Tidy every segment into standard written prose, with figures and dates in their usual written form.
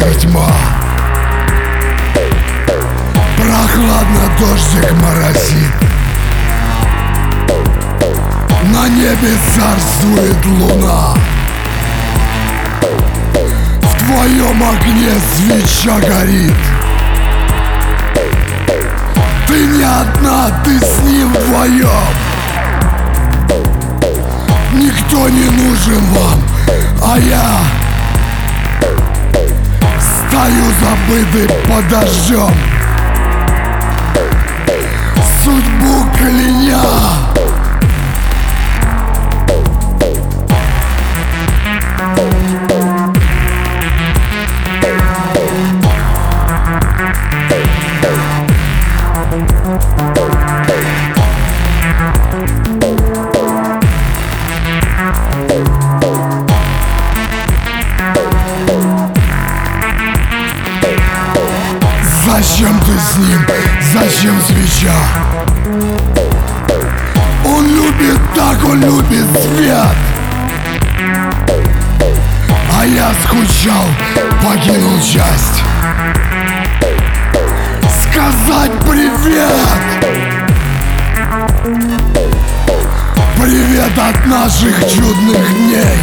ночи тьма, прохладно дождик моросит, на небе царствует луна. В твоем огне свеча горит. Ты не одна, ты с ним вдвоем. Никто не нужен вам, а я стою забытый под дождем, судьбу кляня. Зачем ты с ним? Зачем свеча? Он любит так, он любит свет. А я скучал, покинул часть. Сказать привет. Привет от наших чудных дней,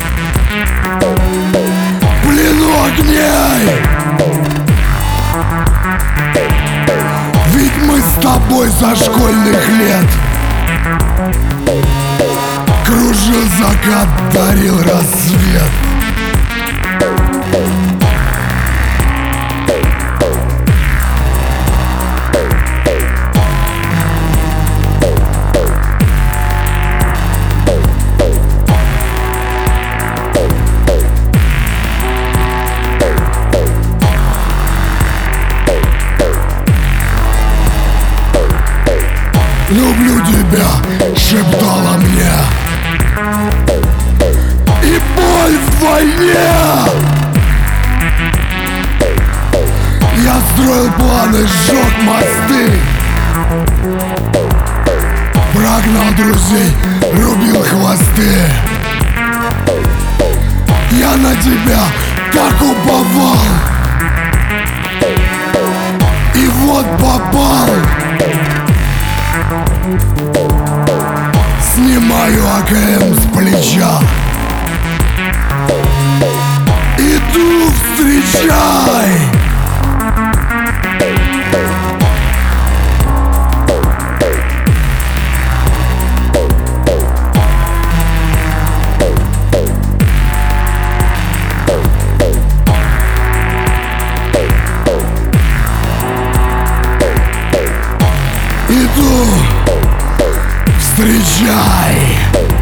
в плену огней. Ведь мы с тобой со школьных лет. Кружил закат, дарил рассвет. Люблю тебя, шептала мне, и боль вдвойне. Я строил планы, сжег мосты, прогнал друзей, рубил хвосты. Я на тебя так уповал, и вот попал. Снимаю АКМ с плеча, иду встречай. Иду встречай.